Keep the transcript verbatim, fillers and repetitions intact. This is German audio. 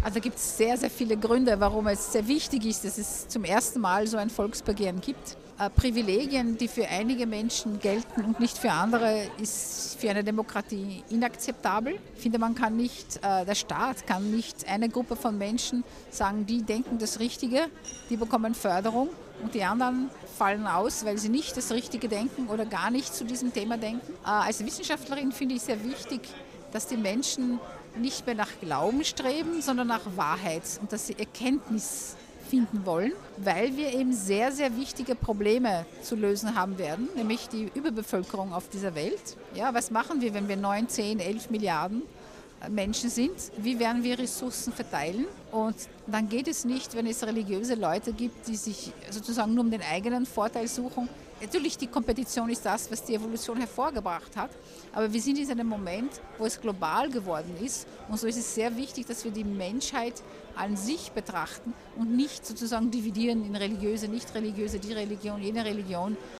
Also gibt es sehr, sehr viele Gründe, warum es sehr wichtig ist, dass es zum ersten Mal so ein Volksbegehren gibt. Äh, Privilegien, die für einige Menschen gelten und nicht für andere, ist für eine Demokratie inakzeptabel. Ich finde, man kann nicht, äh, der Staat kann nicht eine Gruppe von Menschen sagen, die denken das Richtige, die bekommen Förderung und die anderen fallen aus, weil sie nicht das Richtige denken oder gar nicht zu diesem Thema denken. Äh, als Wissenschaftlerin finde ich sehr wichtig, dass die Menschen nicht mehr nach Glauben streben, sondern nach Wahrheit und dass sie Erkenntnis finden wollen, weil wir eben sehr, sehr wichtige Probleme zu lösen haben werden, nämlich die Überbevölkerung auf dieser Welt. Ja, was machen wir, wenn wir neun, zehn, elf Milliarden Menschen sind? Wie werden wir Ressourcen verteilen? Und dann geht es nicht, wenn es religiöse Leute gibt, die sich sozusagen nur um den eigenen Vorteil suchen. Natürlich, die Kompetition ist das, was die Evolution hervorgebracht hat, aber wir sind in einem Moment, wo es global geworden ist und so ist es sehr wichtig, dass wir die Menschheit an sich betrachten und nicht sozusagen dividieren in religiöse, nicht religiöse, die Religion, jene Religion,